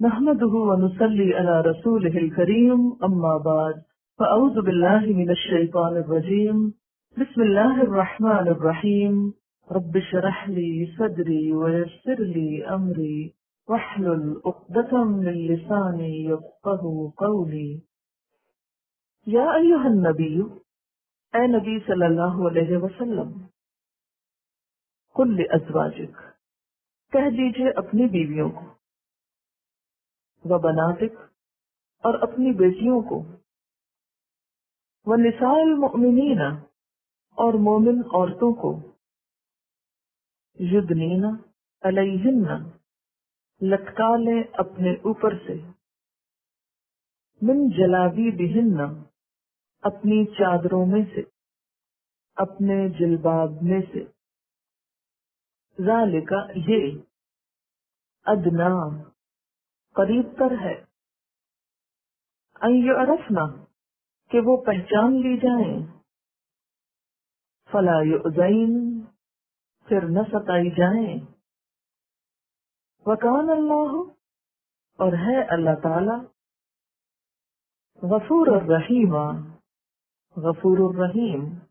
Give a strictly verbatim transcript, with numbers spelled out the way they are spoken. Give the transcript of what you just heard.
نحمده ونصلي على رسوله الكريم أما بعد فأعوذ بالله من الشيطان الرجيم بسم الله الرحمن الرحيم رب اشرح لي صدري ويسر لي أمري واحلل عقدة من لساني يفقهوا قولي یا ایھا النبی، اے نبی صلی اللہ علیہ وسلم، قل لازواجک، کہہ دیجئے اپنی بیویوں کو، وبناتک، اور اپنی بیٹیوں کو، ونساء المؤمنین، اور مومن عورتوں کو، یدنین علیہن، لٹکا لیں اپنے اوپر سے، من جلابیبہن، اپنی چادروں میں سے، اپنے جلباب میں سے، ذالک، یہ، ادنا، قریب تر ہے، ان یعرفنا، کہ وہ پہچان لی جائیں، فلا یؤذین، پھر نہ ستائی جائیں، وکان اللہ، اور ہے اللہ تعالی، غفور الرحیم، غفور الرحیم۔